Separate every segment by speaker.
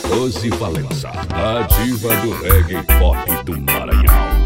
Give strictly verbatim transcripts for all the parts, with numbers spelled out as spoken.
Speaker 1: Rose Valença, a diva do reggae pop do Maranhão.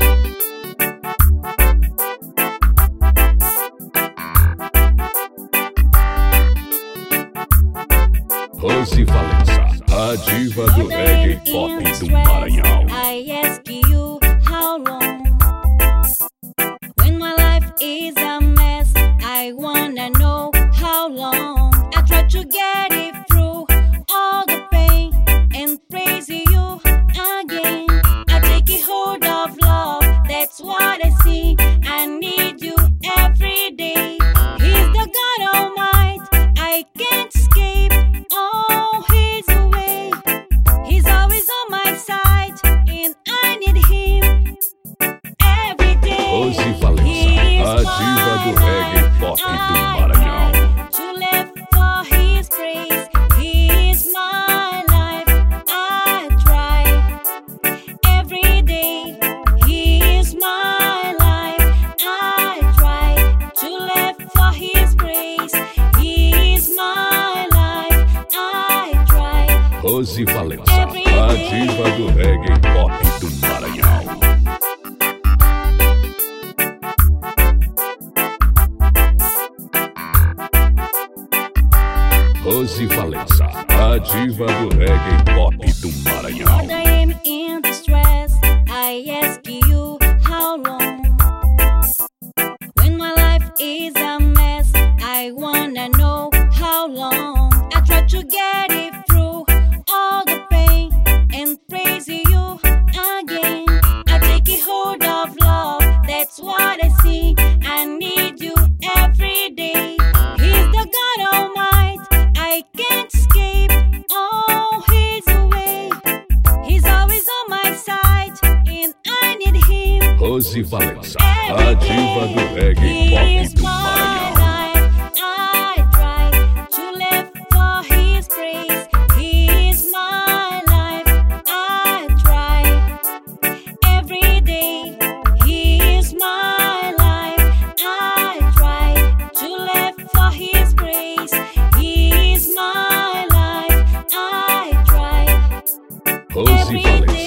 Speaker 1: Rose Valença, a diva do reggae pop do Maranhão.
Speaker 2: I ask you how long? When my life is a mess, I wanna know how long. I try to get it through all the pain and praise you again. I take a hold of love, that's what I see. I need you every day. He's the God Almighty, I can't escape. Oh, he's away. He's always on my side, and I need him every day.
Speaker 1: Rose Valença, a diva do reggae pop do Maranhão.
Speaker 2: To live for his praise, he is my life. I try every day. He is my life. I try to live for his praise. He is my life. I try.
Speaker 1: Rose Valença, a diva do reggae pop do Maranhão. Rose Valença, a diva do reggae pop do Maranhão.
Speaker 2: When I am in distress, I ask you how long. When my life is a mess, I wanna know how long. I try to get it through all the pain and praise you again. I take a hold of love, that's what I see. I need you every day. He's the God Almighty, I can't escape. Oh, he's away. He's always on my side, and I need him.
Speaker 1: Rose Valença, a diva do reggae pop do Maranhão.
Speaker 2: I try to live for his praise. He is my life. I try every day. He is my life. I try to live for his praise. He is my life. I try
Speaker 1: Rose Valença,